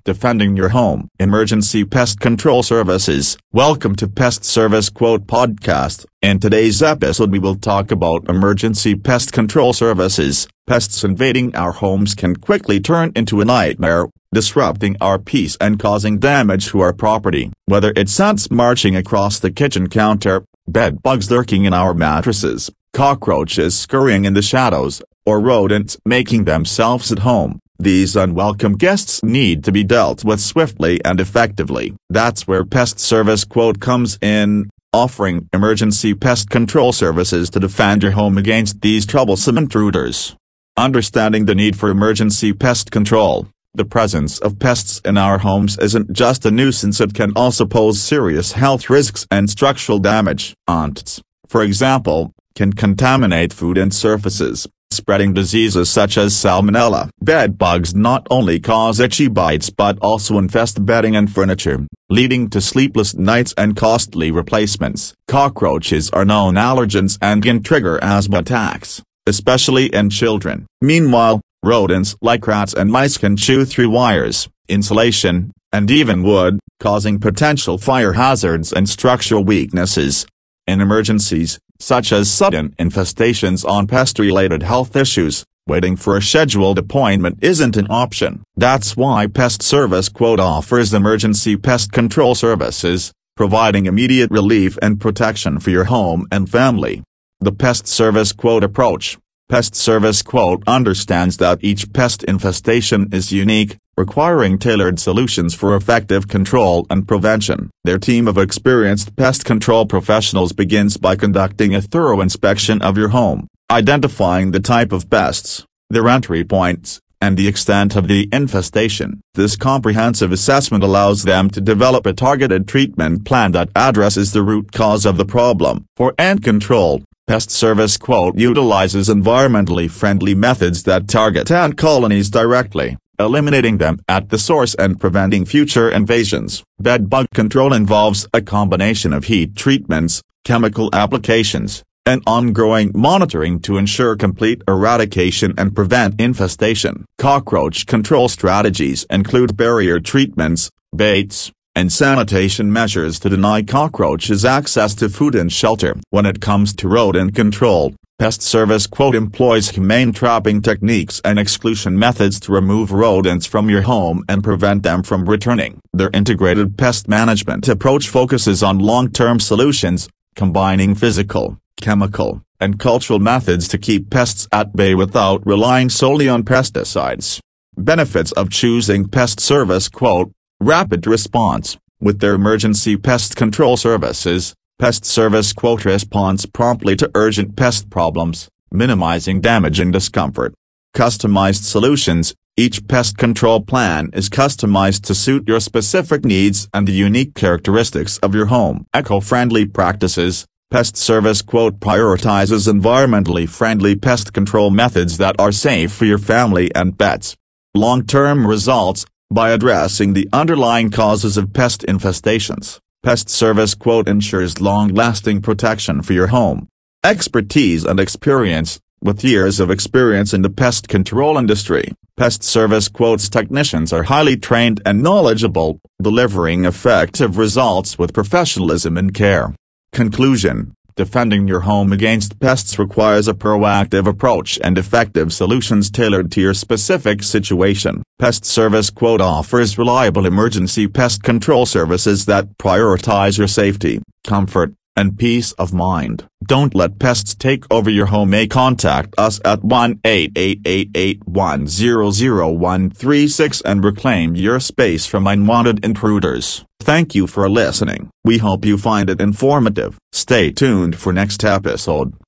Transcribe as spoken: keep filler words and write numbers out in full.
defending your home. Emergency Pest Control Services. Welcome to Pest Service Quote Podcast. In today's episode we will talk about emergency pest control services. Pests invading our homes can quickly turn into a nightmare, disrupting our peace and causing damage to our property. Whether it's ants marching across the kitchen counter, bed bugs lurking in our mattresses, cockroaches scurrying in the shadows, or rodents making themselves at home, these unwelcome guests need to be dealt with swiftly and effectively. That's where Pest Service Quote comes in, offering emergency pest control services to defend your home against these troublesome intruders. Understanding the need for emergency pest control. The presence of pests in our homes isn't just a nuisance, it can also pose serious health risks and structural damage. Ants, for example, can contaminate food and surfaces, spreading diseases such as salmonella. Bed bugs not only cause itchy bites but also infest bedding and furniture, leading to sleepless nights and costly replacements. Cockroaches are known allergens and can trigger asthma attacks, especially in children. Meanwhile, rodents like rats and mice can chew through wires, insulation, and even wood, causing potential fire hazards and structural weaknesses. In emergencies, such as sudden infestations on pest-related health issues, waiting for a scheduled appointment isn't an option. That's why Pest Service Quote offers emergency pest control services, providing immediate relief and protection for your home and family. The Pest Service Quote approach. Pest Service Quote understands that each pest infestation is unique, requiring tailored solutions for effective control and prevention. Their team of experienced pest control professionals begins by conducting a thorough inspection of your home, identifying the type of pests, their entry points, and the extent of the infestation. This comprehensive assessment allows them to develop a targeted treatment plan that addresses the root cause of the problem. For ant control, Pest Service Quote utilizes environmentally friendly methods that target ant colonies directly, eliminating them at the source and preventing future invasions. Bed bug control involves a combination of heat treatments, chemical applications, and ongoing monitoring to ensure complete eradication and prevent infestation. Cockroach control strategies include barrier treatments, baits, and sanitation measures to deny cockroaches access to food and shelter. When it comes to rodent control, Pest Service Quote employs humane trapping techniques and exclusion methods to remove rodents from your home and prevent them from returning. Their integrated pest management approach focuses on long-term solutions, combining physical, chemical, and cultural methods to keep pests at bay without relying solely on pesticides. Benefits of choosing Pest Service Quote. Rapid response. With their emergency pest control services, Pest Service Quote responds promptly to urgent pest problems, minimizing damage and discomfort. Customized solutions. Each pest control plan is customized to suit your specific needs and the unique characteristics of your home. Eco-friendly practices. Pest Service Quote prioritizes environmentally friendly pest control methods that are safe for your family and pets. Long-term results. By addressing the underlying causes of pest infestations, Pest Service Quote ensures long-lasting protection for your home. Expertise and experience. With years of experience in the pest control industry, Pest Service Quote's technicians are highly trained and knowledgeable, delivering effective results with professionalism and care. Conclusion. Defending your home against pests requires a proactive approach and effective solutions tailored to your specific situation. Pest Service Quote offers reliable emergency pest control services that prioritize your safety, comfort, and peace of mind. Don't let pests take over your home. May contact us at one eight eight eight eight one zero zero one three six and reclaim your space from unwanted intruders. Thank you for listening. We hope you find it informative. Stay tuned for next episode.